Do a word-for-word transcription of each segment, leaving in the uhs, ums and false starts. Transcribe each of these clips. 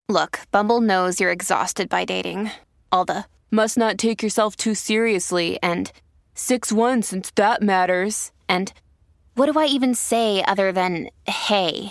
Look, Bumble knows you're exhausted by dating. All the must not take yourself too seriously and six one since that matters. And what do I even say other than hey?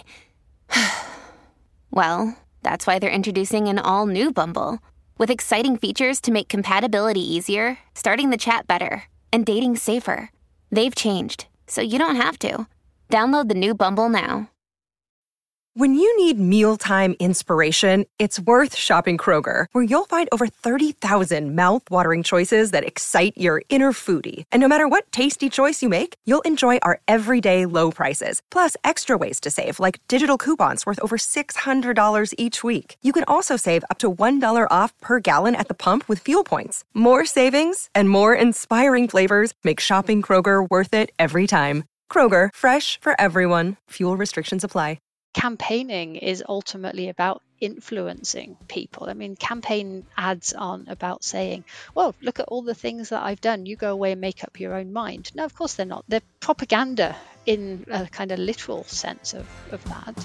Well, that's why they're introducing an all-new Bumble with exciting features to make compatibility easier, starting the chat better, and dating safer. They've changed, so you don't have to. Download the new Bumble now. When you need mealtime inspiration, it's worth shopping Kroger, where you'll find over thirty thousand mouth-watering choices that excite your inner foodie. And no matter what tasty choice you make, you'll enjoy our everyday low prices, plus extra ways to save, like digital coupons worth over six hundred dollars each week. You can also save up to one dollar off per gallon at the pump with fuel points. More savings and more inspiring flavors make shopping Kroger worth it every time. Kroger, fresh for everyone. Fuel restrictions apply. Campaigning is ultimately about influencing people. I mean, campaign ads aren't about saying, well, look at all the things that I've done. You go away and make up your own mind. No, of course they're not. They're propaganda in a kind of literal sense of, of that.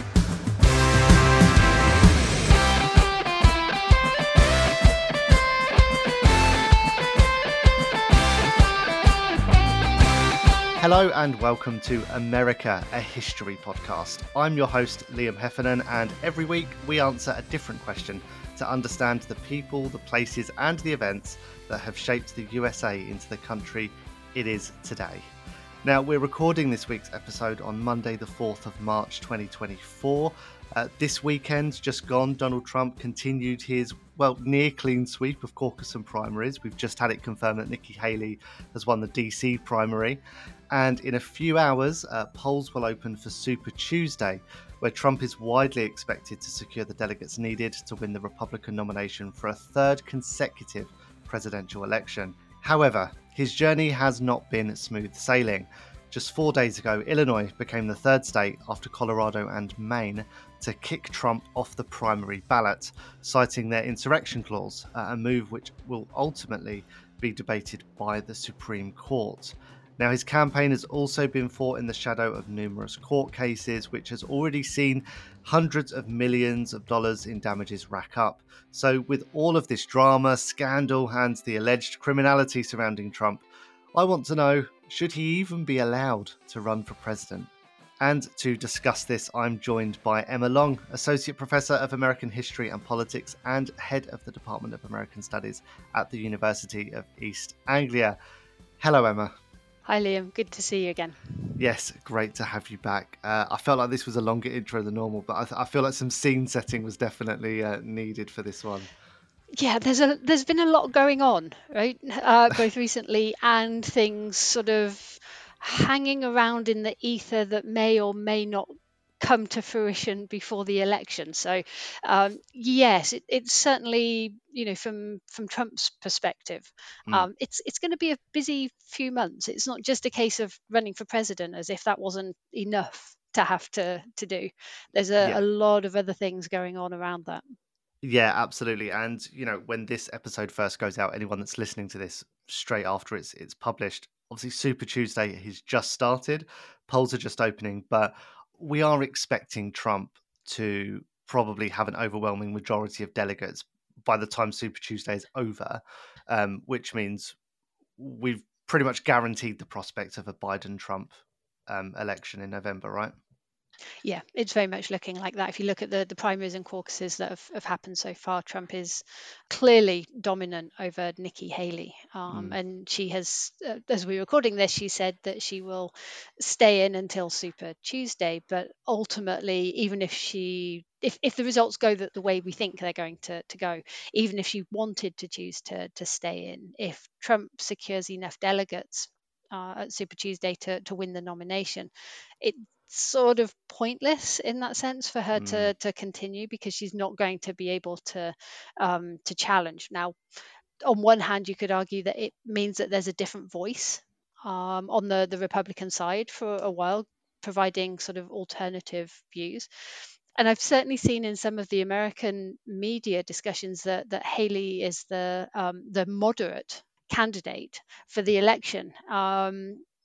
Hello and welcome to America, a History podcast. I'm your host, Liam Heffernan, and every week we answer a different question to understand the people, the places and the events that have shaped the U S A into the country it is today. Now, we're recording this week's episode on Monday, the fourth of March, twenty twenty-four. Uh, this weekend, just gone, Donald Trump continued his, well, near clean sweep of caucus and primaries. We've just had it confirmed that Nikki Haley has won the D C primary. And in a few hours, uh, polls will open for Super Tuesday, where Trump is widely expected to secure the delegates needed to win the Republican nomination for a third consecutive presidential election. However, his journey has not been smooth sailing. Just four days ago, Illinois became the third state after Colorado and Maine to kick Trump off the primary ballot, citing their insurrection clause, uh, a move which will ultimately be debated by the Supreme Court. Now, his campaign has also been fought in the shadow of numerous court cases, which has already seen hundreds of millions of dollars in damages rack up. So with all of this drama, scandal, and the alleged criminality surrounding Trump, I want to know, should he even be allowed to run for president? And to discuss this, I'm joined by Emma Long, Associate Professor of American History and Politics and Head of the Department of American Studies at the University of East Anglia. Hello, Emma. Hi, Liam. Good to see you again. Yes, great to have you back. Uh, I felt like this was a longer intro than normal, but I, th- I feel like some scene setting was definitely uh, needed for this one. Yeah, there's a there's been a lot going on, right? Uh, both recently and things sort of hanging around in the ether that may or may not come to fruition before the election. So, um, yes, it, it's certainly, you know, from from Trump's perspective, Mm. um, it's it's going to be a busy few months. It's not just a case of running for president, as if that wasn't enough to have to to do. There's a, Yeah. a lot of other things going on around that. Yeah, absolutely. And, you know, when this episode first goes out, anyone that's listening to this straight after it's it's published, obviously Super Tuesday has just started. Polls are just opening, but we are expecting Trump to probably have an overwhelming majority of delegates by the time Super Tuesday is over, um, which means we've pretty much guaranteed the prospect of a Biden-Trump um, election in November, right? Yeah, it's very much looking like that. If you look at the, the primaries and caucuses that have, have happened so far, Trump is clearly dominant over Nikki Haley. Um, Mm. and she has, uh, as we're recording this, she said that she will stay in until Super Tuesday. But ultimately, even if she, if, if the results go the, the way we think they're going to, to go, even if she wanted to choose to, to stay in, if Trump secures enough delegates uh, at Super Tuesday to, to win the nomination, it sort of pointless in that sense for her Mm. to to continue, because she's not going to be able to um to challenge. Now, on one hand, you could argue that it means that there's a different voice um on the the Republican side for a while, providing sort of alternative views. And I've certainly seen in some of the American media discussions that that Haley is the um the moderate candidate for the election. Um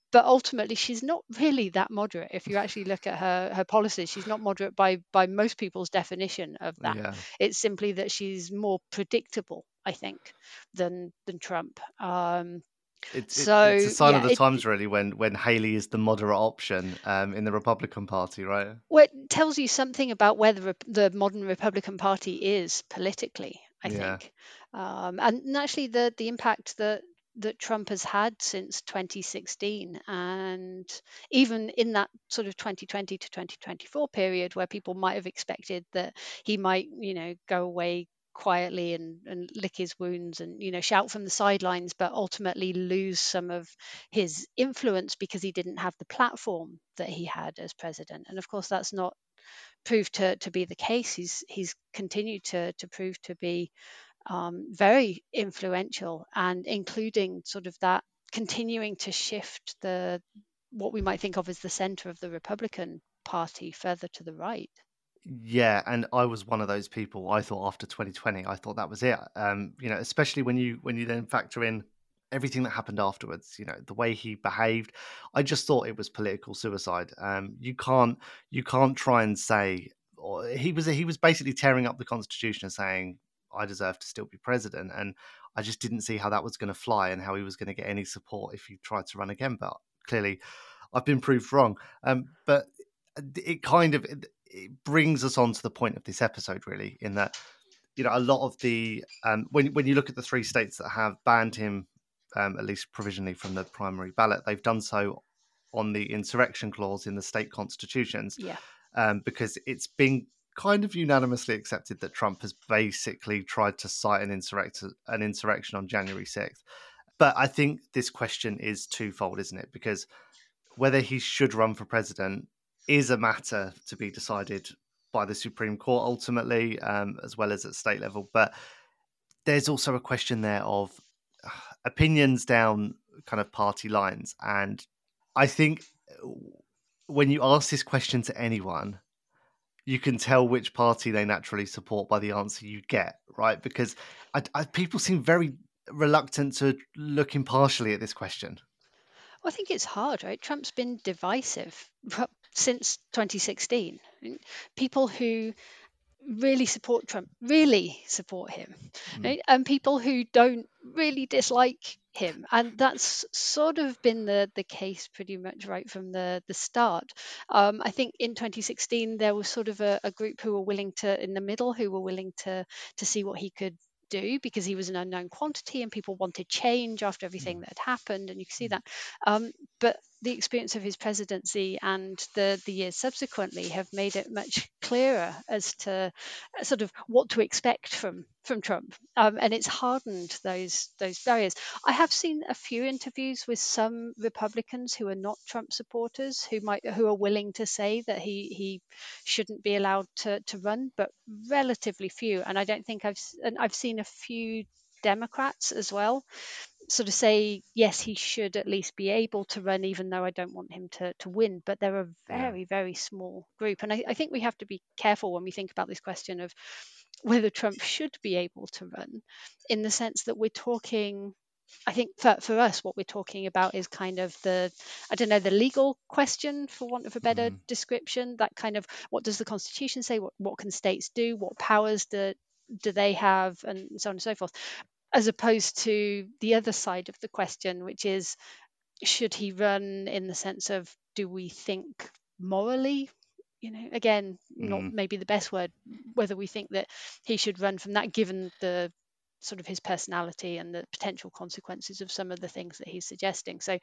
but ultimately she's not really that moderate. If you actually look at her her policies, she's not moderate by by most people's definition of that. Yeah. It's simply that she's more predictable, I think, than than Trump. Um, It, it, it's a so sign of yeah, the it, times, really, when when Haley is the moderate option um, in the Republican Party, right? well, it tells you something about where the, Rep- the modern Republican Party is politically, I Yeah. think, um, and actually the the impact that that Trump has had since twenty sixteen, and even in that sort of twenty twenty to twenty twenty-four period, where people might have expected that he might, you know, go away quietly and, and lick his wounds and, you know, shout from the sidelines, but ultimately lose some of his influence because he didn't have the platform that he had as president. And of course, that's not proved to, to be the case. He's he's continued to to prove to be um, very influential, and including sort of that continuing to shift the what we might think of as the center of the Republican Party further to the right. Yeah, and I was one of those people. I thought after twenty twenty, I thought that was it. Um, you know, especially when you when you then factor in everything that happened afterwards. You know, the way he behaved, I just thought it was political suicide. Um, you can't you can't try and say, or he was he was basically tearing up the Constitution and saying, I deserve to still be president, and I just didn't see how that was going to fly and how he was going to get any support if he tried to run again. But clearly, I've been proved wrong. Um, but it kind of it, it brings us on to the point of this episode, really, in that, you know, a lot of the um, when when you look at the three states that have banned him, um, at least provisionally, from the primary ballot, they've done so on the insurrection clause in the state constitutions, Yeah. um, because it's been kind of unanimously accepted that Trump has basically tried to cite an insurrection an insurrection on January sixth. But I think this question is twofold, isn't it? Because whether he should run for president is a matter to be decided by the Supreme Court ultimately, um, as well as at state level. But there's also a question there of uh, opinions down kind of party lines. And I think when you ask this question to anyone, you can tell which party they naturally support by the answer you get, right? Because I, I, people seem very reluctant to look impartially at this question. Well, I think it's hard, right? Trump's been divisive since twenty sixteen. People who really support Trump really support him, Mm. right? And people who don't really dislike him, and that's sort of been the the case pretty much right from the the start. Um, I think in twenty sixteen there was sort of a, a group who were willing to, in the middle, who were willing to to see what he could do because he was an unknown quantity and people wanted change after everything that had happened, and you can see that. Um, but the experience of his presidency and the the years subsequently have made it much clearer as to uh, sort of what to expect from from Trump, um, and it's hardened those those barriers. I have seen a few interviews with some Republicans who are not Trump supporters who might who are willing to say that he he shouldn't be allowed to to run, but relatively few. And I don't think I've s- and I've seen a few Democrats as well sort of say yes, he should at least be able to run, even though I don't want him to to win. But they're a Yeah. very very small group, and I, I think we have to be careful when we think about this question of whether Trump should be able to run, in the sense that we're talking. I think for, for us, what we're talking about is kind of the, I don't know, the legal question, for want of a better Mm. description. That kind of, what does the Constitution say? What what can states do? What powers do do they have, and so on and so forth, as opposed to the other side of the question, which is, should he run, in the sense of, do we think morally, you know, again, not Mm. maybe the best word, whether we think that he should run from that, given the sort of his personality and the potential consequences of some of the things that he's suggesting. So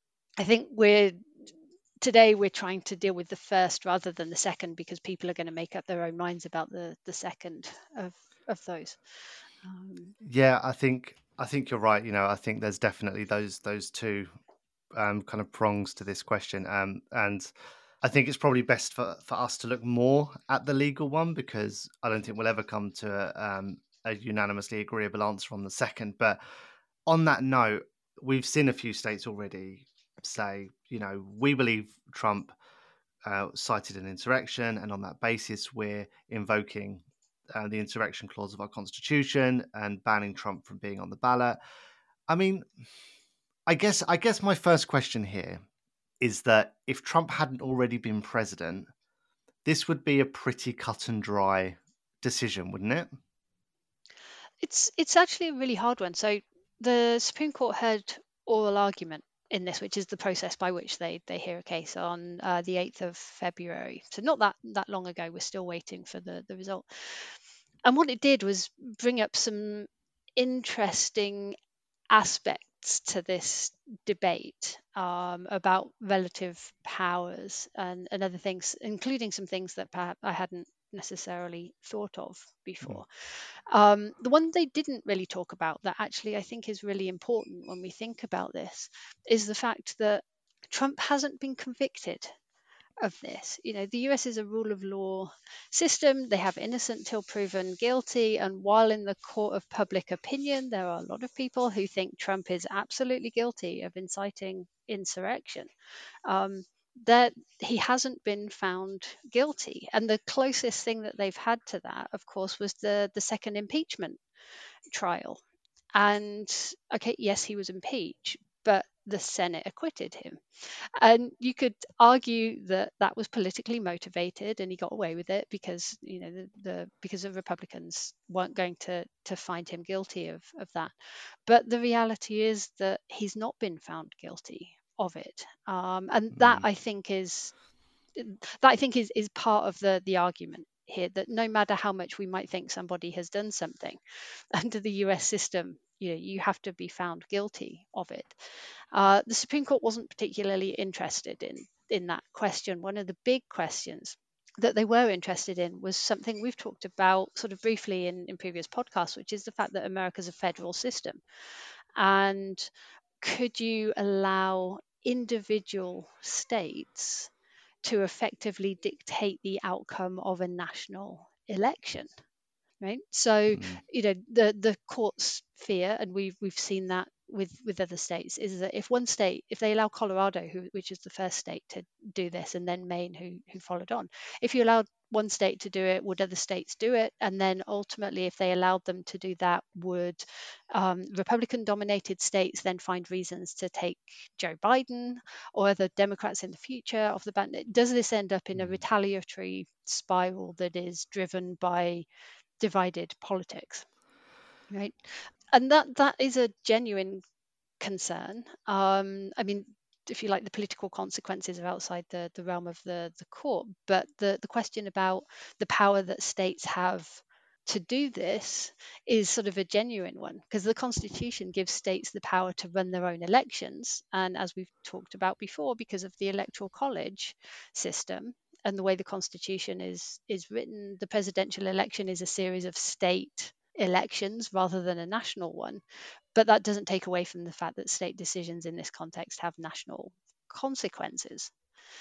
I think we're today we're trying to deal with the first rather than the second, because people are going to make up their own minds about the the second of of those. Um, Yeah, I think I think you're right. You know, I think there's definitely those those two um, kind of prongs to this question, um, and I think it's probably best for, for us to look more at the legal one, because I don't think we'll ever come to a, um, a unanimously agreeable answer on the second. But on that note, we've seen a few states already say, you know, we believe Trump uh, cited an insurrection, and on that basis, we're invoking uh, the insurrection clause of our constitution and banning Trump from being on the ballot. I mean, I guess I guess my first question here is that if Trump hadn't already been president, this would be a pretty cut and dry decision, wouldn't it? It's it's actually a really hard one. So the Supreme Court heard oral argument in this, which is the process by which they they hear a case on uh, the eighth of February. So not that that long ago. We're still waiting for the the result. And what it did was bring up some interesting aspects to this debate um, about relative powers and, and other things, including some things that perhaps I hadn't necessarily thought of before. Um, the one they didn't really talk about that actually I think is really important when we think about this is the fact that Trump hasn't been convicted of this. You know, the U S is a rule of law system. They have innocent till proven guilty. And while in the court of public opinion, there are a lot of people who think Trump is absolutely guilty of inciting insurrection, um, that he hasn't been found guilty. And the closest thing that they've had to that, of course, was the the second impeachment trial. And okay, yes, he was impeached, but the Senate acquitted him. And you could argue that that was politically motivated and he got away with it because, you know, the, the because the Republicans weren't going to to find him guilty of of that. But the reality is that he's not been found guilty of it. Um, and that Mm. I think is that I think is is part of the the argument here, that no matter how much we might think somebody has done something under the U S system, you know, you have to be found guilty of it. Uh, the Supreme Court wasn't particularly interested in in that question. One of the big questions that they were interested in was something we've talked about sort of briefly in, in previous podcasts, which is the fact that America's a federal system. And could you allow individual states to effectively dictate the outcome of a national election? Right. So, Mm. you know, the the court's fear, and we've we've seen that with with other states, is that if one state, if they allow Colorado, who which is the first state to do this, and then Maine, who who followed on, if you allowed one state to do it, would other states do it? And then ultimately, if they allowed them to do that, would um, Republican-dominated states then find reasons to take Joe Biden or other Democrats in the future off the bat? Does this end up in a Mm. retaliatory spiral that is driven by divided politics, right? And that that is a genuine concern. Um, I mean, if you like, the political consequences are outside the, the realm of the, the court, but the, the question about the power that states have to do this is sort of a genuine one, because the Constitution gives states the power to run their own elections. And as we've talked about before, because of the Electoral College system and the way the Constitution is is written, the presidential election is a series of state elections rather than a national one. But that doesn't take away from the fact that state decisions in this context have national consequences.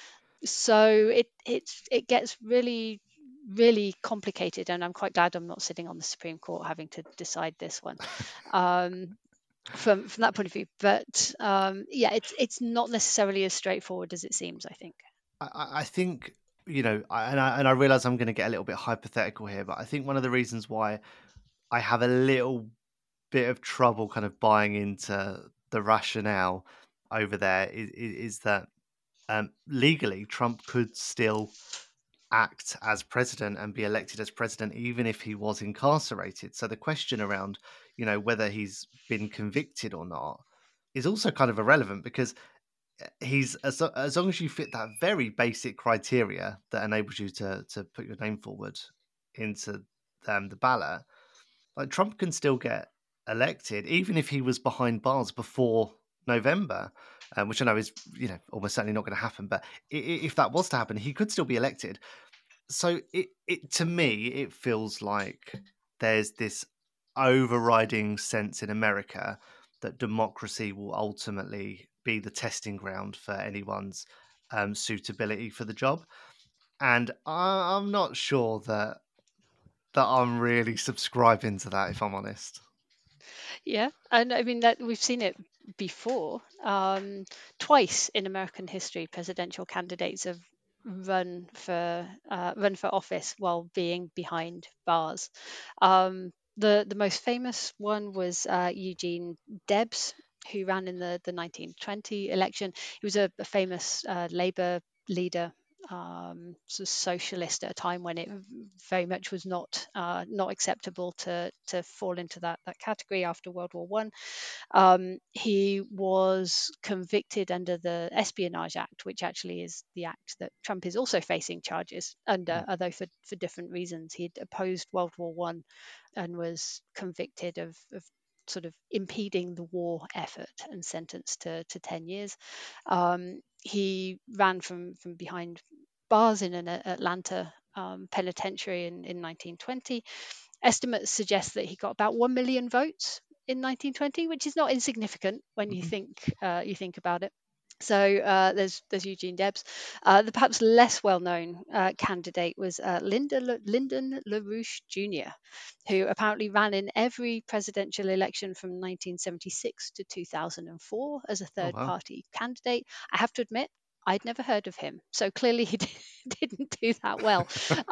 So it it it gets really really complicated, and I'm quite glad I'm not sitting on the Supreme Court having to decide this one. Um, from from that point of view, but um, yeah, it's it's not necessarily as straightforward as it seems, I think. I, I think, you know, I, and I and I realize I'm going to get a little bit hypothetical here, but I think one of the reasons why I have a little bit of trouble kind of buying into the rationale over there is, is, is that um, legally Trump could still act as president and be elected as president even if he was incarcerated. So the question around, you know, whether he's been convicted or not is also kind of irrelevant, because he's as, as long as you fit that very basic criteria that enables you to to put your name forward into um, the ballot, like Trump can still get elected even if he was behind bars before November, um, which I know is, you know, almost certainly not going to happen. But if that was to happen, he could still be elected. So it, it to me, it feels like there's this overriding sense in America that democracy will ultimately be the testing ground for anyone's um, suitability for the job. And I, I'm not sure that that I'm really subscribing to that, if I'm honest. Yeah, and I mean that we've seen it before. Um, twice in American history, presidential candidates have run for uh, run for office while being behind bars. Um, the the most famous one was uh, Eugene Debs who ran in the, the nineteen twenty election. He was a, a famous uh, Labour leader, um, sort of socialist at a time when it very much was not uh, not acceptable to to fall into that that category after World War One. Um, he was convicted under the Espionage Act, which actually is the act that Trump is also facing charges under, Mm. although for, for different reasons. He'd opposed World War One and was convicted of, of sort of impeding the war effort and sentenced to, to ten years. Um, he ran from, from behind bars in an Atlanta um, penitentiary in, in nineteen twenty. Estimates suggest that he got about one million votes in nineteen twenty, which is not insignificant when you Mhm. think uh, you think about it. So uh, there's there's Eugene Debs. Uh, the perhaps less well-known uh, candidate was uh, Linda La- Lyndon LaRouche Junior, who apparently ran in every presidential election from nineteen seventy-six to two thousand four as a Oh wow. third-party candidate. I have to admit, I'd never heard of him, so clearly he didn't do that well.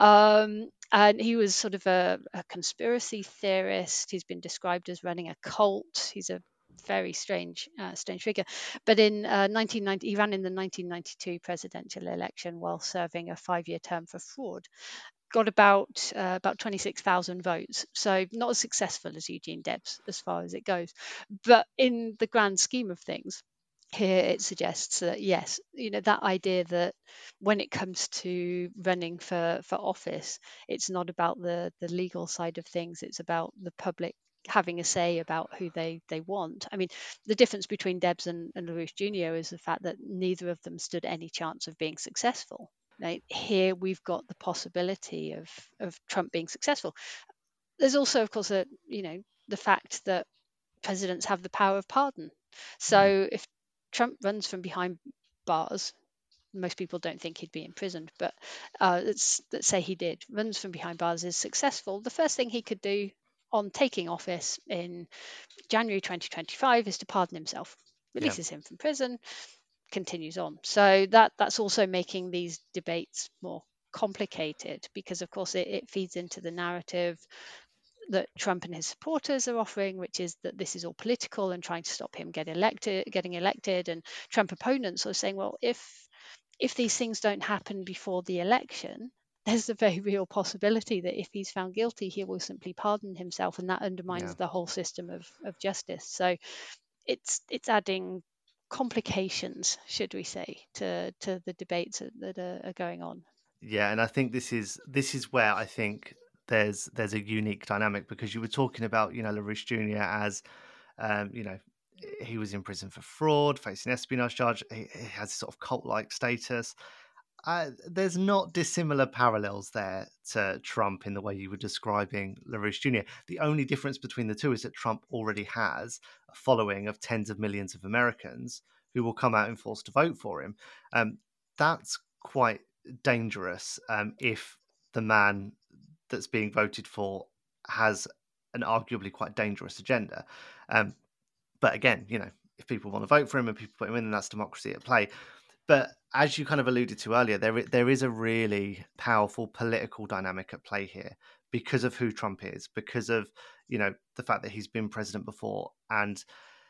Um, and he was sort of a, a conspiracy theorist. He's been described as running a cult. He's a very strange, uh, strange figure. But in uh, nineteen ninety, he ran in the nineteen ninety-two presidential election while serving a five-year term for fraud. Got about uh, about twenty-six thousand votes, so not as successful as Eugene Debs as far as it goes. But in the grand scheme of things, here it suggests that yes, you know, that idea that when it comes to running for for office, it's not about the the legal side of things, it's about the public having a say about who they they want. I mean, the difference between Debs and, and LaRouche Junior is the fact that neither of them stood any chance of being successful. Right? Here we've got the possibility of of Trump being successful. There's also, of course, a, you know, the fact that presidents have the power of pardon. So Mm. if Trump runs from behind bars, most people don't think he'd be imprisoned, but uh, let's, let's say he did, runs from behind bars, is successful. The first thing he could do on taking office in January twenty twenty-five is to pardon himself, Yeah. releases him from prison, continues on. So that that's also making these debates more complicated because, of course, it, it feeds into the narrative that Trump and his supporters are offering, which is that this is all political and trying to stop him get elected, getting elected. And Trump opponents are saying, well, if if these things don't happen before the election, there's a very real possibility that if he's found guilty, he will simply pardon himself, and that undermines Yeah. the whole system of, of justice. So it's it's adding complications, should we say, to to the debates that are, are going on. Yeah, and I think this is this is where I think there's there's a unique dynamic because you were talking about, you know, LaRouche Junior as um, you know, he was in prison for fraud, facing espionage charge. He, he has sort of cult-like status. Uh, there's not dissimilar parallels there to Trump in the way you were describing LaRouche Junior The only difference between the two is that Trump already has a following of tens of millions of Americans who will come out in force to vote for him. Um, that's quite dangerous um, if the man that's being voted for has an arguably quite dangerous agenda. Um, but again, you know, if people want to vote for him and people put him in, then that's democracy at play. But as you kind of alluded to earlier, there there is a really powerful political dynamic at play here because of who Trump is, because of, you know, the fact that he's been president before, and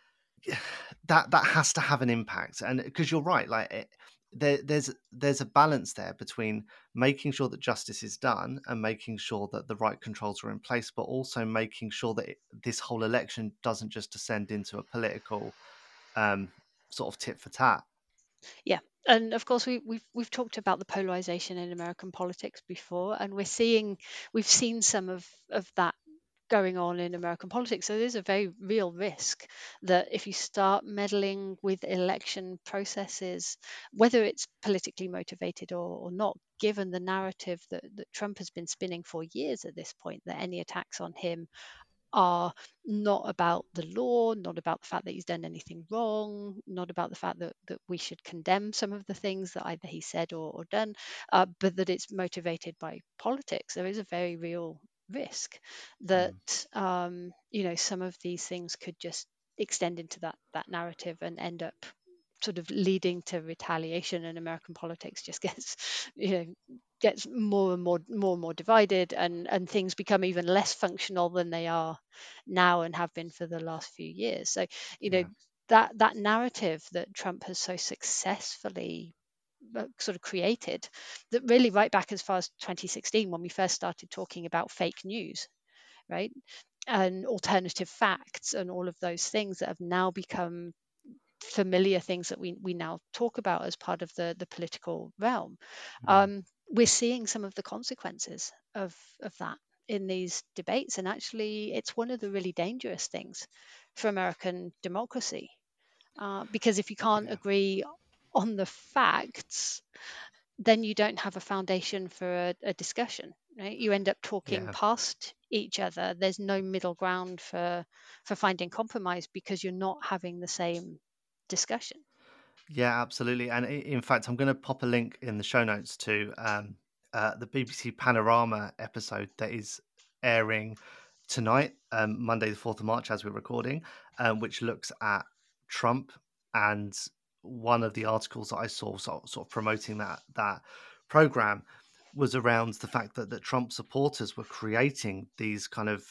that that has to have an impact. And because you're right, like it, there, there's there's a balance there between making sure that justice is done and making sure that the right controls are in place, but also making sure that it, this whole election doesn't just descend into a political um, sort of tit for tat. Yeah, and of course we, we've we've talked about the polarization in American politics before, and we're seeing we've seen some of of that going on in American politics. So there's a very real risk that if you start meddling with election processes, whether it's politically motivated or, or not, given the narrative that, that Trump has been spinning for years at this point, that any attacks on him are not about the law, not about the fact that he's done anything wrong, not about the fact that, that we should condemn some of the things that either he said or, or done, uh, but that it's motivated by politics. There is a very real risk that Mm. um, you know, some of these things could just extend into that that narrative and end up sort of leading to retaliation, and American politics just gets, you know, gets more and more more and more divided, and and things become even less functional than they are now and have been for the last few years. So, you know, Yeah. that that narrative that Trump has so successfully uh, sort of created, that really right back as far as twenty sixteen, when we first started talking about fake news, right, and alternative facts and all of those things that have now become familiar things that we, we now talk about as part of the, the political realm. Mm. Um, we're seeing some of the consequences of, of that in these debates. And actually, it's one of the really dangerous things for American democracy. Uh, because if you can't Yeah. agree on the facts, then you don't have a foundation for a, a discussion, right? You end up talking Yeah. past each other. There's no middle ground for for finding compromise because you're not having the same discussion. Yeah, absolutely. And i- in fact, I'm going to pop a link in the show notes to um, uh, the B B C Panorama episode that is airing tonight, um, Monday, the fourth of March, as we're recording, um, which looks at Trump. And one of the articles that I saw sort, sort of promoting that that program was around the fact that, that Trump supporters were creating these kind of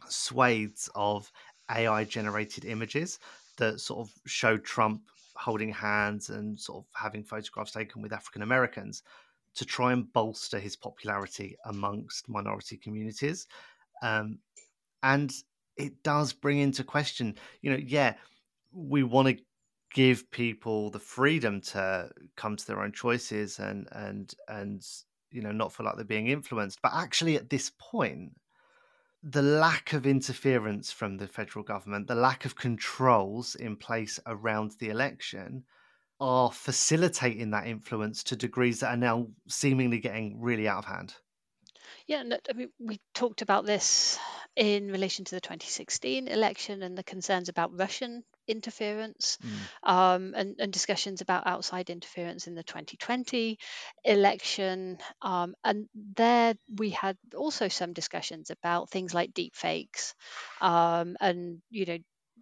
swathes of A I generated images that sort of showed Trump holding hands and sort of having photographs taken with African Americans to try and bolster his popularity amongst minority communities. Um, and it does bring into question, you know, yeah, we want to give people the freedom to come to their own choices and and and you know not feel like they're being influenced, but actually at this point the lack of interference from the federal government, the lack of controls in place around the election are facilitating that influence to degrees that are now seemingly getting really out of hand. Yeah, no, I mean, we talked about this in relation to the twenty sixteen election and the concerns about Russian interference, Mm. um, and, and discussions about outside interference in the twenty twenty election. Um, and there we had also some discussions about things like deep fakes, um, and you know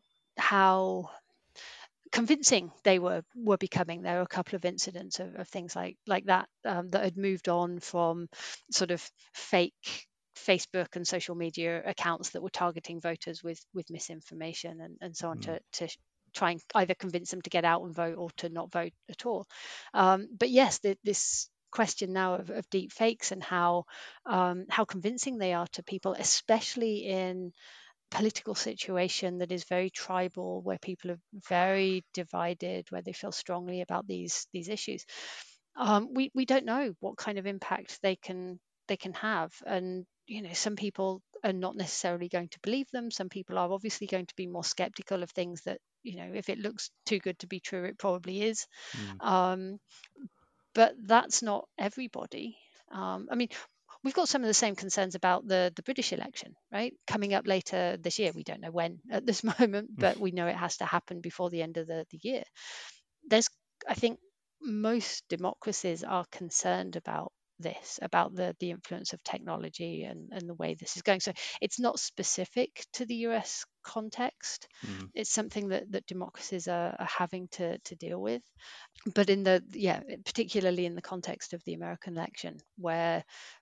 how convincing they were were becoming. There were a couple of incidents of, of things like like that um, that had moved on from sort of fake Facebook and social media accounts that were targeting voters with with misinformation and, and so on Mm. to to try and either convince them to get out and vote or to not vote at all. Um, but yes, the, this question now of, of deep fakes and how um, how convincing they are to people, especially in political situation that is very tribal, where people are very divided, where they feel strongly about these these issues. Um, we we don't know what kind of impact they can they can have, and you know some people are not necessarily going to believe them. Some people are obviously going to be more skeptical of things that, you know, if it looks too good to be true, it probably is. Mm. Um, but that's not everybody. Um, I mean, we've got some of the same concerns about the, the British election, right? Coming up later this year. We don't know when at this moment, but we know it has to happen before the end of the, the year. There's, I think, most democracies are concerned about this, about the, the influence of technology and, and the way this is going. So it's not specific to the U S context. Mm. It's something that, that democracies are, are having to, to deal with. But in the, yeah, particularly in the context of the American election, where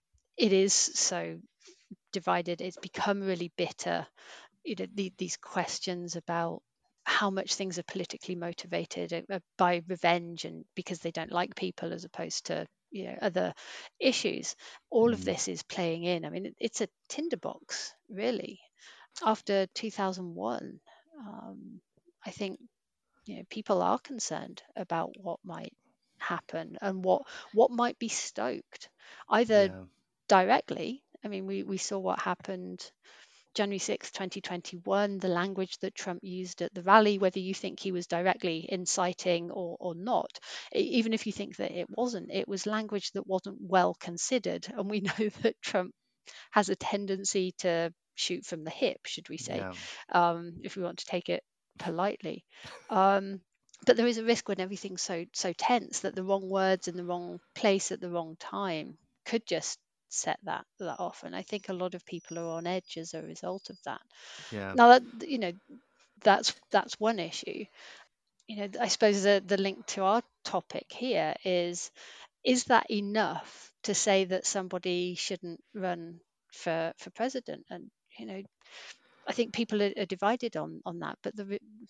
it is so divided, it's become really bitter. You know, the, these questions about how much things are politically motivated uh, by revenge and because they don't like people, as opposed to, you know, other issues. All of Mm. this is playing in. I mean, it, it's a tinderbox, really. After two thousand one, um, I think, you know, people are concerned about what might happen and what what might be stoked, either Yeah. directly. I mean, we, we saw what happened January sixth, twenty twenty-one, the language that Trump used at the rally, whether you think he was directly inciting or, or not. E- Even if you think that it wasn't, it was language that wasn't well considered. And we know that Trump has a tendency to shoot from the hip, should we say, Yeah. um, if we want to take it politely. Um, but there is a risk when everything's so so tense that the wrong words in the wrong place at the wrong time could just set that that off. And I think a lot of people are on edge as a result of that. Yeah. Now that, you know, that's that's one issue. You know, I suppose the the link to our topic here is is that enough to say that somebody shouldn't run for for president? And you know, I think people are, are divided on on that. But the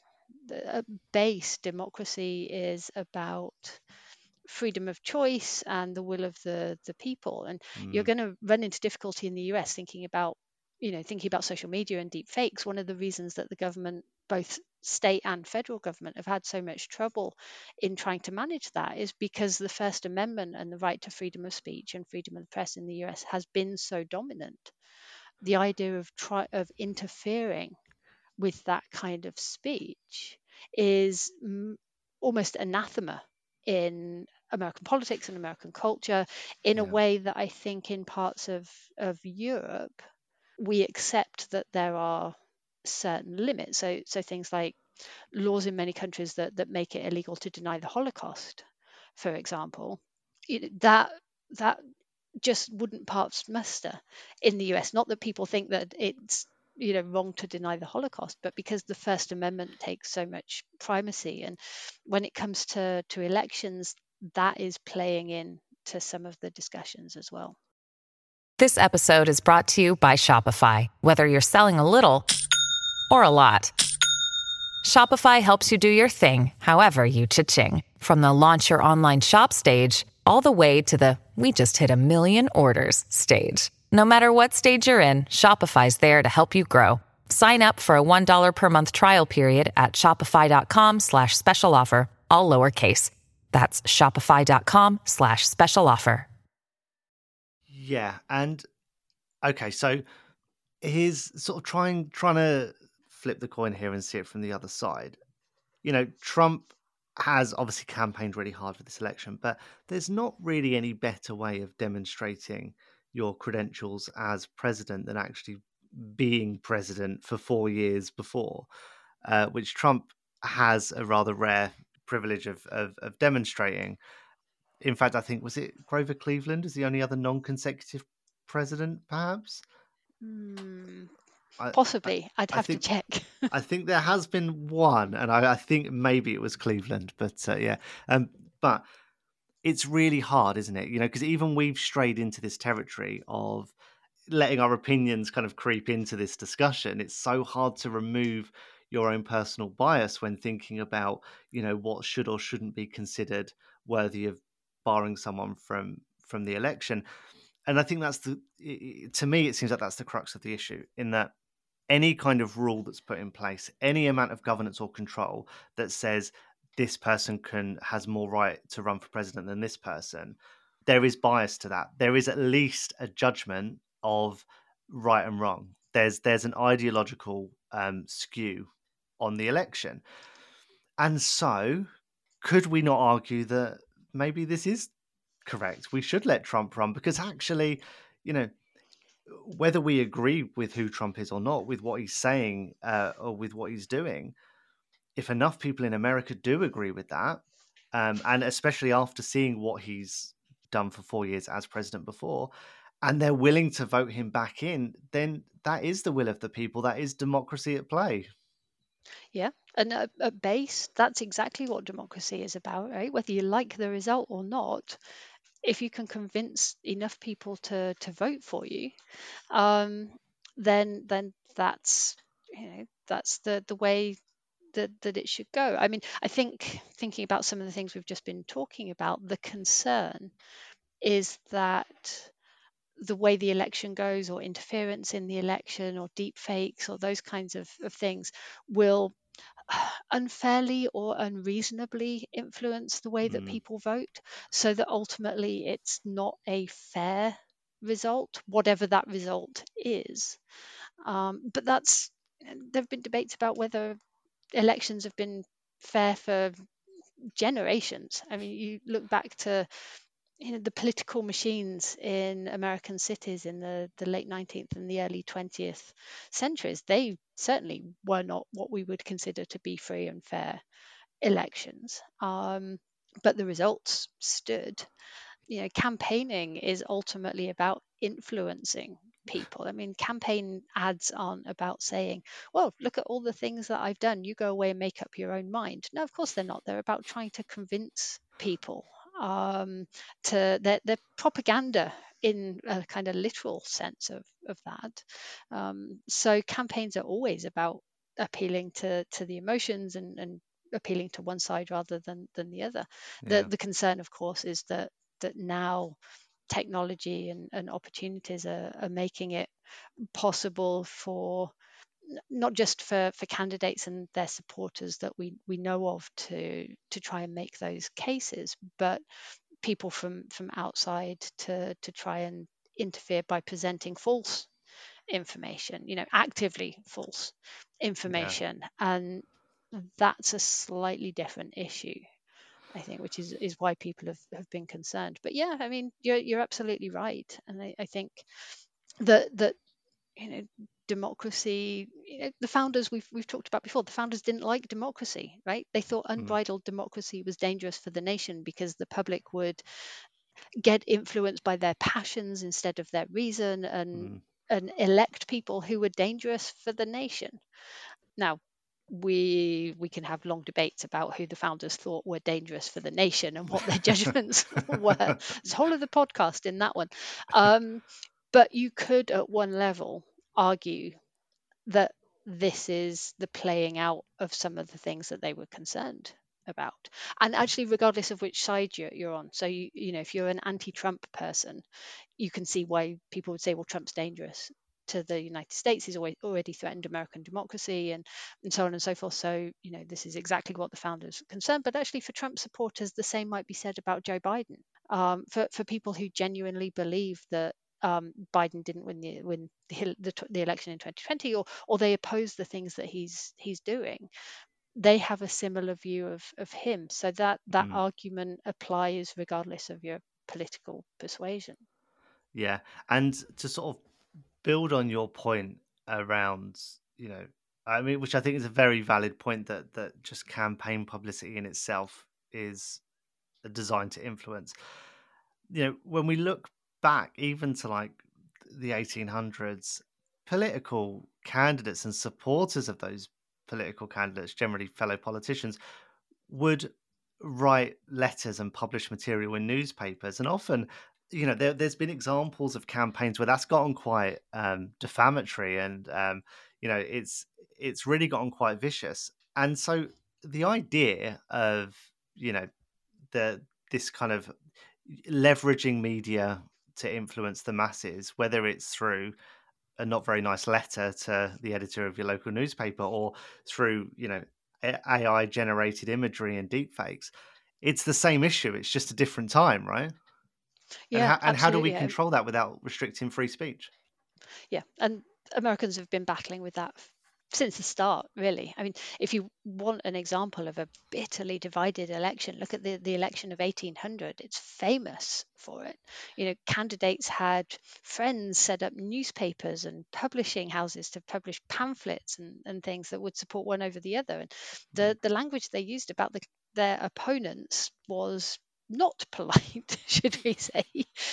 the base democracy is about freedom of choice and the will of the the people. And mm. you're going to run into difficulty in the U S thinking about, you know, thinking about social media and deep fakes. One of the reasons that the government, both state and federal government, have had so much trouble in trying to manage that is because the First Amendment and the right to freedom of speech and freedom of the press in the U S has been so dominant. The idea of try of interfering with that kind of speech is m- almost anathema in American politics and American culture, in yeah. a way that I think in parts of, of Europe, we accept that there are certain limits. So, so things like laws in many countries that, that make it illegal to deny the Holocaust, for example, it, that that just wouldn't pass muster in the U S. Not that people think that it's, you know, wrong to deny the Holocaust, but because the First Amendment takes so much primacy. And when it comes to, to elections, that is playing in to some of the discussions as well. This episode is brought to you by Shopify. Whether you're selling a little or a lot, Shopify helps you do your thing, however you cha-ching. From the launch your online shop stage, all the way to the we just hit a million orders stage. No matter what stage you're in, Shopify's there to help you grow. Sign up for a one dollar per month trial period at shopify.com slash special offer, all lowercase. That's shopify.com slash special offer. Yeah, and okay, so here's sort of trying trying to flip the coin here and see it from the other side. You know, Trump has obviously campaigned really hard for this election, but there's not really any better way of demonstrating your credentials as president than actually being president for four years before, uh, which Trump has a rather rare privilege of, of of demonstrating. In fact, I think, was it Grover Cleveland is the only other non-consecutive president, perhaps? Mm, possibly. I, I'd have think, to check. I think there has been one, and I, I think maybe it was Cleveland, but uh, yeah. Um, but it's really hard, isn't it? You know, because even we've strayed into this territory of letting our opinions kind of creep into this discussion. It's so hard to remove your own personal bias when thinking about, you know, what should or shouldn't be considered worthy of barring someone from from the election. And I think that's the, to me, it seems like that's the crux of the issue, in that any kind of rule that's put in place, any amount of governance or control that says this person can has more right to run for president than this person, there is bias to that. There is at least a judgment of right and wrong. There's there's an ideological um, skew on the election. And so could we not argue that maybe this is correct? We should let Trump run, because actually, you know, whether we agree with who Trump is or not, with what he's saying uh, or with what he's doing, if enough people in America do agree with that, um, and especially after seeing what he's done for four years as president before, and they're willing to vote him back in, then that is the will of the people. That is democracy at play. Yeah, and at, at base, that's exactly what democracy is about, right? Whether you like the result or not, if you can convince enough people to to vote for you, um, then then that's, you know, that's the the way that that it should go. I mean, I think thinking about some of the things we've just been talking about, the concern is that the way the election goes, or interference in the election, or deep fakes, or those kinds of, of things will unfairly or unreasonably influence the way that Mm. people vote, so that ultimately it's not a fair result, whatever that result is. Um, but that's, there have been debates about whether elections have been fair for generations. I mean, you look back to, you know, the political machines in American cities in the, the late nineteenth and the early twentieth centuries. They certainly were not what we would consider to be free and fair elections. Um, but the results stood. You know, campaigning is ultimately about influencing people. I mean, campaign ads aren't about saying, well, look at all the things that I've done, you go away and make up your own mind. No, of course they're not. They're about trying to convince people um, to their, their propaganda in a kind of literal sense of, of that. Um, so campaigns are always about appealing to to the emotions and, and appealing to one side rather than than the other. The Yeah. the concern, of course, is that that now technology and, and opportunities are, are making it possible for not just for, for candidates and their supporters that we, we know of to to try and make those cases, but people from from outside to to try and interfere by presenting false information, you know, actively false Yeah. information, and that's a slightly different issue, I think, which is is why people have, have been concerned. But yeah, I mean, you're you're absolutely right, and I, I think that that you know democracy, you know, the founders we've we've talked about before, the founders didn't like democracy, right? They thought Mm. unbridled democracy was dangerous for the nation because the public would get influenced by their passions instead of their reason, and Mm. and elect people who were dangerous for the nation. Now, we we can have long debates about who the founders thought were dangerous for the nation and what their judgments were. There's a whole other podcast in that one. Um, but you could, at one level, argue that this is the playing out of some of the things that they were concerned about. And actually, regardless of which side you're, you're on, so you you know, if you're an anti-Trump person, you can see why people would say, well, Trump's dangerous to the United States. He's always already threatened American democracy and and so on and so forth. So, you know, this is exactly what the founders are concerned. But actually, for Trump supporters, the same might be said about Joe Biden. Um, for for people who genuinely believe that um, Biden didn't win the win the, the, the election in twenty twenty, or or they oppose the things that he's he's doing, they have a similar view of of him. So that that Mm. argument applies regardless of your political persuasion. Yeah. And to sort of build on your point around, you know, I mean, which I think is a very valid point, that that just campaign publicity in itself is designed to influence. You know, when we look back even to like the eighteen hundreds, political candidates and supporters of those political candidates, generally fellow politicians, would write letters and publish material in newspapers. And often, you know, there, there's been examples of campaigns where that's gotten quite um, defamatory, and um, you know, it's it's really gotten quite vicious. And so the idea of, you know, the this kind of leveraging media to influence the masses, whether it's through a not very nice letter to the editor of your local newspaper or through, you know, A I generated imagery and deepfakes, it's the same issue. It's just a different time, right? And Yeah, how and how do we absolutely. control that without restricting free speech? Yeah, and Americans have been battling with that f- since the start, really. I mean, if you want an example of a bitterly divided election, look at the, the election of eighteen hundred. It's famous for it. You know, candidates had friends set up newspapers and publishing houses to publish pamphlets and, and things that would support one over the other. And Mm. the, the language they used about the, their opponents was not polite, should we say.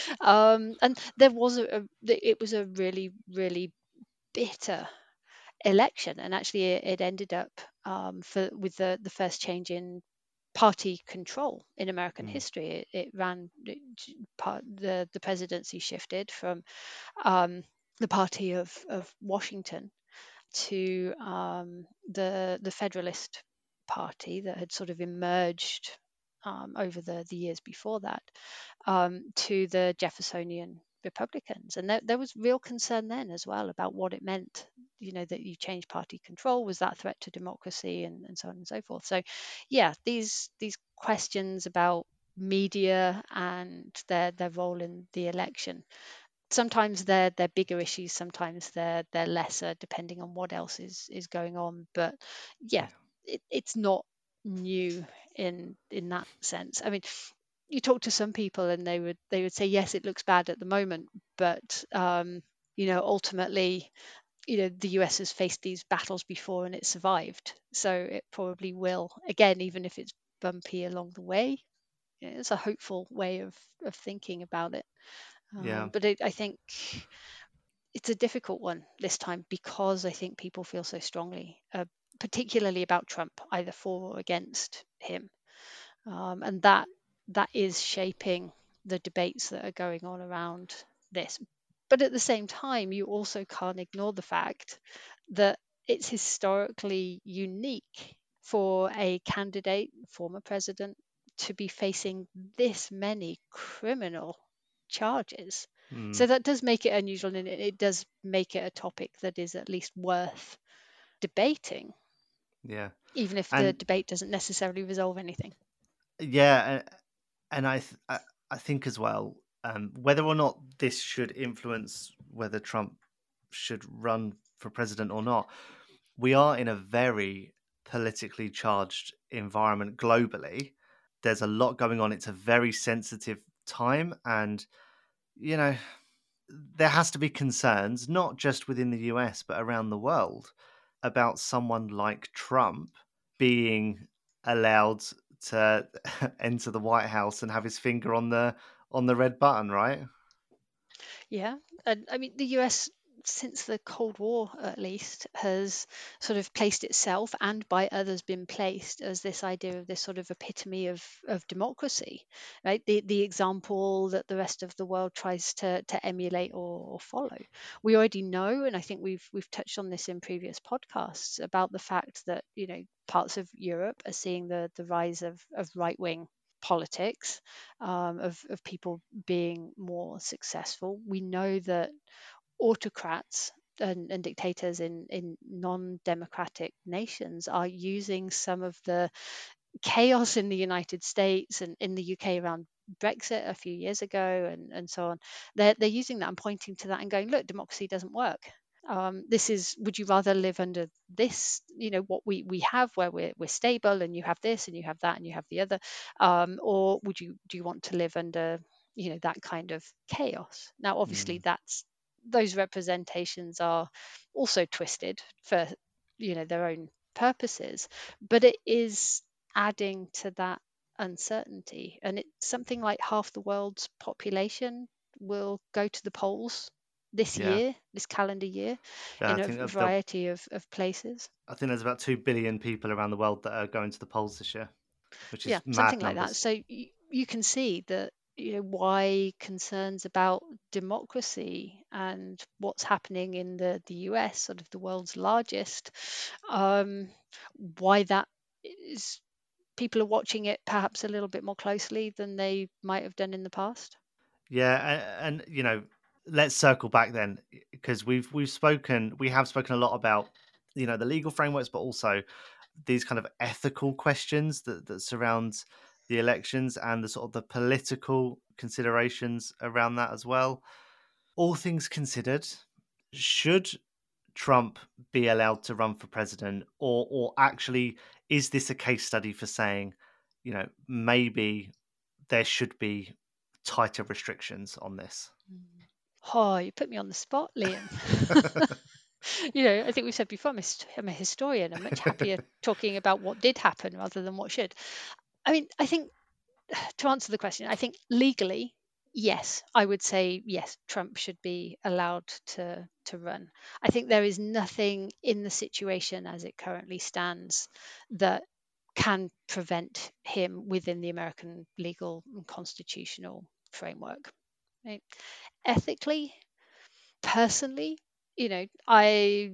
Um, and there was a, a, it was a really, really bitter election, and actually it, it ended up um, for with the the first change in party control in American Mm. history. It, it ran it, part, the the presidency shifted from um, the party of of Washington to um, the the Federalist Party that had sort of emerged um, over the the years before that, um, to the Jeffersonian Republicans. And there, there was real concern then as well about what it meant, you know, that you change party control. Was that a threat to democracy, and, and so on and so forth. So, yeah, these these questions about media and their their role in the election, sometimes they're they're bigger issues, sometimes they're they're lesser, depending on what else is is going on. But yeah, Yeah. it, it's not new in in that sense. I mean, you talk to some people and they would they would say, yes, it looks bad at the moment, but um, you know, ultimately, you know, the U S has faced these battles before and it survived, so it probably will again, even if it's bumpy along the way. You know, it's a hopeful way of of thinking about it. Yeah. Um, but it, I think it's a difficult one this time because I think people feel so strongly, uh, particularly about Trump, either for or against him, um, and that that is shaping the debates that are going on around this. But at the same time, you also can't ignore the fact that it's historically unique for a candidate, former president, to be facing this many criminal charges. Mm, So that does make it unusual, and it, it does make it a topic that is at least worth debating, yeah. even if the And debate doesn't necessarily resolve anything. yeah, a- and I th- I, I think as well, um, whether or not this should influence whether Trump should run for president or not, we are in a very politically charged environment globally. There's a lot going on. It's a very sensitive time, and you know, there has to be concerns, not just within the U S, but around the world, about someone like Trump being allowed to enter the White House and have his finger on the on the red button, right? Yeah, and I mean the U S, since the Cold War at least, has sort of placed itself and by others been placed as this idea of this sort of epitome of of democracy, right? The the example that the rest of the world tries to to emulate or, or follow. We already know, and I think we've we've touched on this in previous podcasts about the fact that, you know, parts of Europe are seeing the the rise of of right wing politics, um, of, of people being more successful. We know that autocrats and, and dictators in, in non-democratic nations are using some of the chaos in the United States and in the U K around Brexit a few years ago, and, and so on. They're, they're using that and pointing to that and going, look, democracy doesn't work. Um, this is, would you rather live under this, you know, what we we have, where we're, we're stable and you have this and you have that and you have the other, um, or would you, do you want to live under, you know, that kind of chaos? Now obviously Mm, that's, those representations are also twisted for, you know, their own purposes, but it is adding to that uncertainty. And it's something like half the world's population will go to the polls this yeah, year, this calendar year, yeah. I in a think of the, variety of, of places. I think there's about two billion people around the world that are going to the polls this year, which Yeah, is mad something like that. numbers. So you, you can see that, you know, why concerns about democracy and what's happening in the, the U S, sort of the world's largest, um, why that is, people are watching it perhaps a little bit more closely than they might have done in the past. Yeah, a- and, you know, let's circle back then, because we've we've spoken, we have spoken a lot about, you know, the legal frameworks, but also these kind of ethical questions that that surround the elections and the sort of the political considerations around that as well. All things considered, should Trump be allowed to run for president, or or actually is this a case study for saying, you know, maybe there should be tighter restrictions on this? Oh, you put me on the spot, Liam. You know, I think we've said before, I'm a, hist- I'm a historian. I'm much happier talking about what did happen rather than what should. I mean, I think to answer the question, I think legally, yes, I would say yes, Trump should be allowed to to run. I think there is nothing in the situation as it currently stands that can prevent him within the American legal and constitutional framework. Right? Ethically, personally, you know, I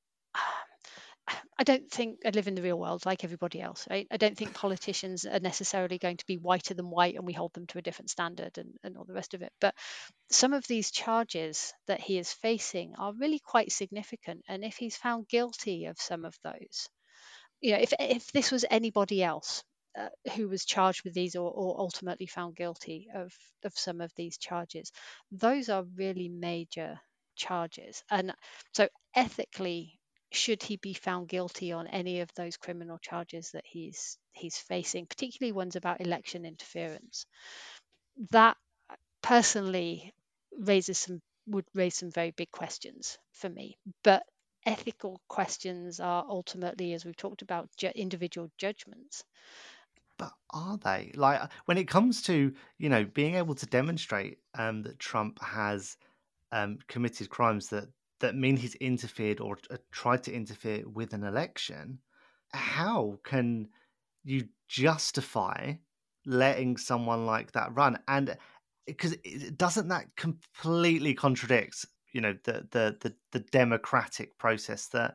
I don't think I live in the real world like everybody else, right? I don't think politicians are necessarily going to be whiter than white and we hold them to a different standard and, and all the rest of it. But some of these charges that he is facing are really quite significant. And if he's found guilty of some of those, you know, if if this was anybody else uh, who was charged with these, or, or ultimately found guilty of of some of these charges, those are really major charges. And so ethically, should he be found guilty on any of those criminal charges that he's he's facing, particularly ones about election interference, that personally raises some would raise some very big questions for me. But ethical questions are ultimately, as we've talked about, ju- individual judgments. But are they, like, uh, when it comes to, you know, being able to demonstrate um, that Trump has um, committed crimes that that mean he's interfered or uh, tried to interfere with an election? How can you justify letting someone like that run? And because doesn't that completely contradict, you know, the the the, the democratic process that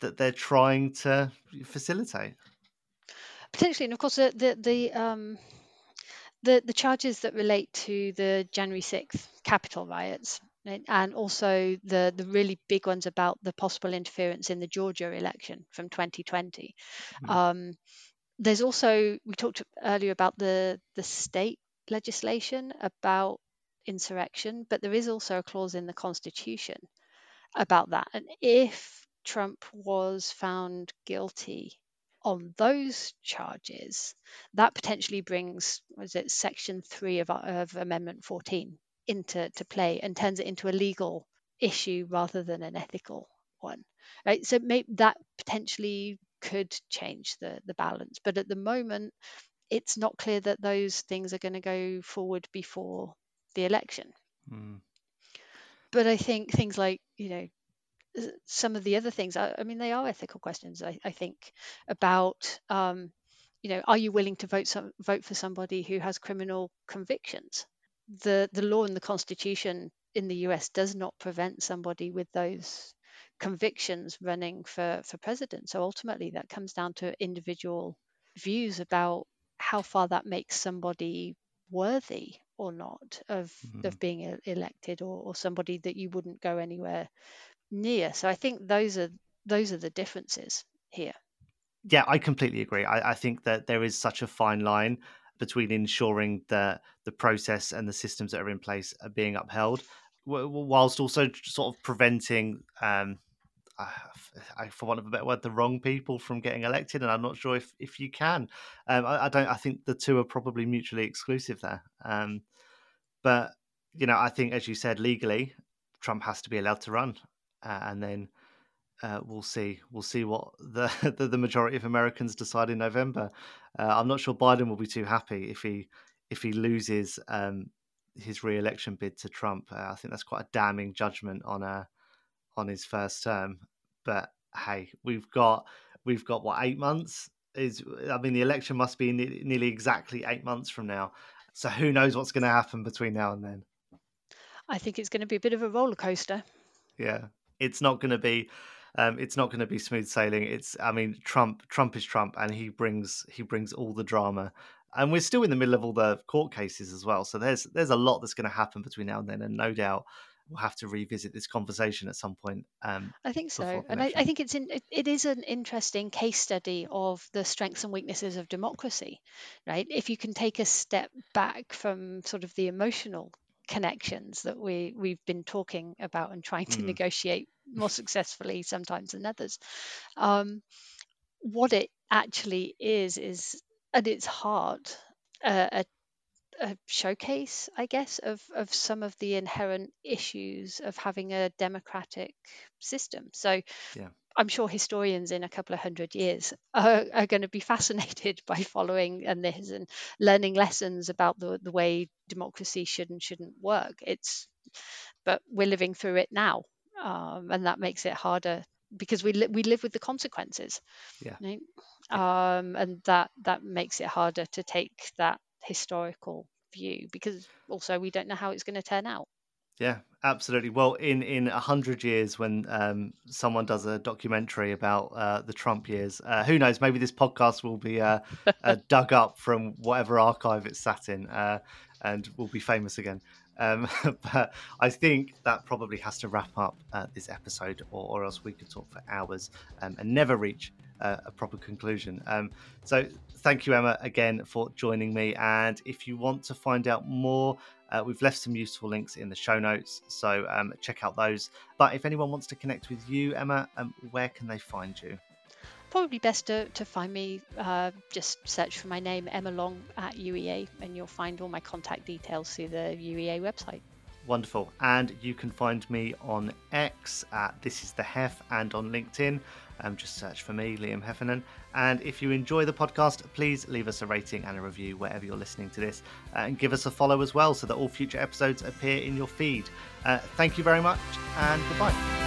that they're trying to facilitate. Potentially, and of course, the the the, um, the the charges that relate to the January sixth Capitol riots, right, and also the the really big ones about the possible interference in the Georgia election from twenty twenty. Mm. Um, there's also, we talked earlier about the the state legislation about insurrection, but there is also a clause in the Constitution about that. And if Trump was found guilty on those charges, that potentially brings, was it Section three of, of Amendment fourteen into to play and turns it into a legal issue rather than an ethical one. Right? So maybe that potentially could change the the balance. But at the moment, it's not clear that those things are going to go forward before the election. Mm. But I think things like, you know, some of the other things, I, I mean, they are ethical questions, I, I think, about, um, you know, are you willing to vote some, vote for somebody who has criminal convictions? The the law and the Constitution in the U S does not prevent somebody with those convictions running for, for president. So ultimately, that comes down to individual views about how far that makes somebody worthy or not of, mm. of being elected, or, or somebody that you wouldn't go anywhere near. So I think those are those are the differences here. Yeah, I completely agree. I, I think that there is such a fine line between ensuring that the process and the systems that are in place are being upheld, whilst also sort of preventing, um, I, for want of a better word, the wrong people from getting elected. And I'm not sure if, if you can. Um, I, I don't. I think the two are probably mutually exclusive there. Um, but you know, I think, as you said, legally, Trump has to be allowed to run. Uh, and then uh, we'll see. We'll see what the, the the majority of Americans decide in November. Uh, I'm not sure Biden will be too happy if he if he loses um, his re-election bid to Trump. Uh, I think that's quite a damning judgment on a on his first term. But hey, we've got we've got what eight months is. I mean, the election must be ne- nearly exactly eight months from now. So who knows what's going to happen between now and then? I think it's going to be a bit of a roller coaster. Yeah. It's not going to be, um, it's not going to be smooth sailing. It's, I mean, Trump, Trump is Trump, and he brings, he brings all the drama, and we're still in the middle of all the court cases as well. So there's, there's a lot that's going to happen between now and then, and no doubt we'll have to revisit this conversation at some point. Um, I think so, and I, I think it's in, it, it is an interesting case study of the strengths and weaknesses of democracy, right? If you can take a step back from sort of the emotional connections that we we've been talking about and trying to mm. negotiate more successfully sometimes than others, um, what it actually is is at its heart uh, a, a showcase, I guess, of of some of the inherent issues of having a democratic system. So yeah. I'm sure historians in a couple of hundred years are, are going to be fascinated by following and this and learning lessons about the, the way democracy should and shouldn't work. It's, but we're living through it now, um, and that makes it harder because we li- we live with the consequences. Yeah. Right? Yeah. Um, and that that makes it harder to take that historical view because also we don't know how it's going to turn out. Yeah, absolutely. Well, in in a hundred years, when um, someone does a documentary about uh, the Trump years, uh, who knows? Maybe this podcast will be uh, uh, dug up from whatever archive it's sat in, uh, and will be famous again. Um, but I think that probably has to wrap up uh, this episode, or, or else we could talk for hours um, and never reach uh, a proper conclusion. Um, so thank you, Emma, again for joining me. And if you want to find out more, uh, we've left some useful links in the show notes, so um, check out those. But if anyone wants to connect with you, Emma, um, where can they find you? Probably best to, to find me, uh, just search for my name, Emma Long at U E A, and you'll find all my contact details through the U E A website. Wonderful. And you can find me on X at This Is The Hef, and on LinkedIn. Um, just search for me, Liam Heffernan. And if you enjoy the podcast, please leave us a rating and a review wherever you're listening to this, uh, and give us a follow as well so that all future episodes appear in your feed. Uh, thank you very much, and goodbye.